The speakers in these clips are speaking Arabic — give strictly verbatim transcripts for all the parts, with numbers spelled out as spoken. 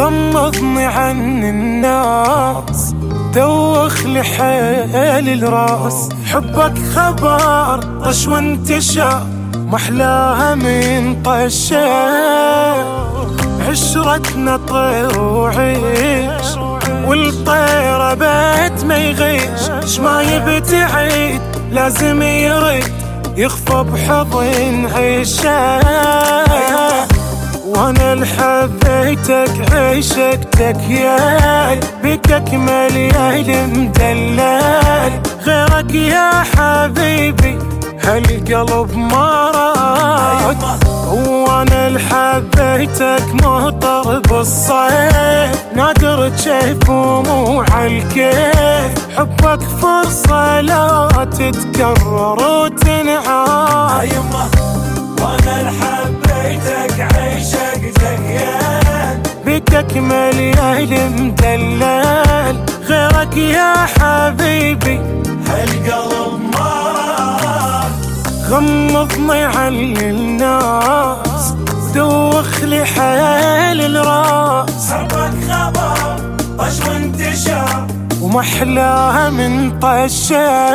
غمضني عن الناس، دوخ لي حيل الراس. حبك خبر طش وانتشر، محلاها من طشة. عشرتنا طير وعيش، والطير بيت ما يغيش. اش ما يبتعد لازم يرد، يخفى بحضن عيشه. وانا اللي حبيتك عشقتك يا بكك مليان مدلل. غيرك يا حبيبي هالقلب ما راد. وانا اللي حبيتك مطر بالصيف، نادر تشوف مو عالكيف. حبك فرصة لا تتكرر وتنعاد. وانا اللي حبيتك عشقتك يا بكك مليان مدلل. غيرك يا حبيبي هالقلب مرار. غمضني عن الناس، دوخ لي حيل الراس. حبك خبر طش وانتشر، ومحلاها من طشة.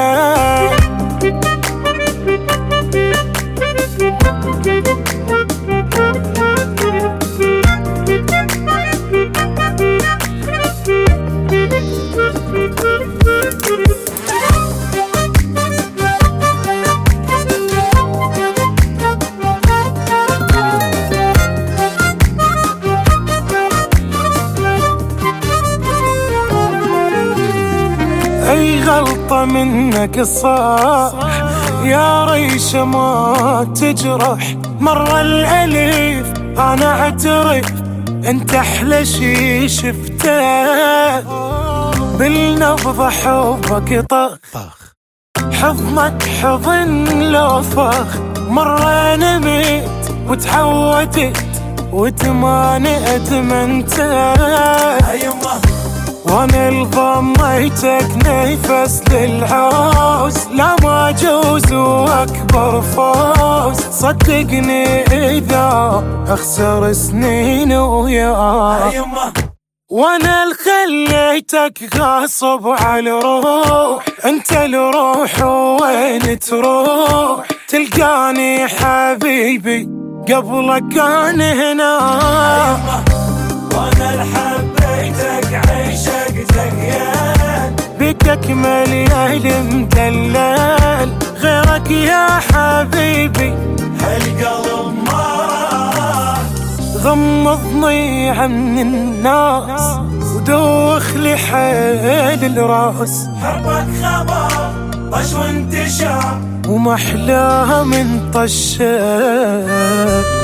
أي غلطة منك صح يا ريشة ما تجرح. مرة الأليف أنا أعترف، أنت أحلى شي شفته. بالنبضة حبك طخ، حضنك حضن لو فخ. مرة نميت وتعودت، وتمانئت منتهت. وانا اللي ضميتك نفس للعوز، لا ما جوز واكبر فوز. صدقني اذا اخسر سنين وياك. وانا اللي خليتك غاصب على روح، انت الروح وين تروح؟ تلقاني حبيبي قبلك كان هنا. وانا اللي حبيتك عشقتك يا بكك مليان مدلل. غيرك يا حبيبي هالقلب مرار. غمضني عن الناس، ودوخ لي حيل الراس. حبك خبر طش وانتشر، ومحلاها من طشة.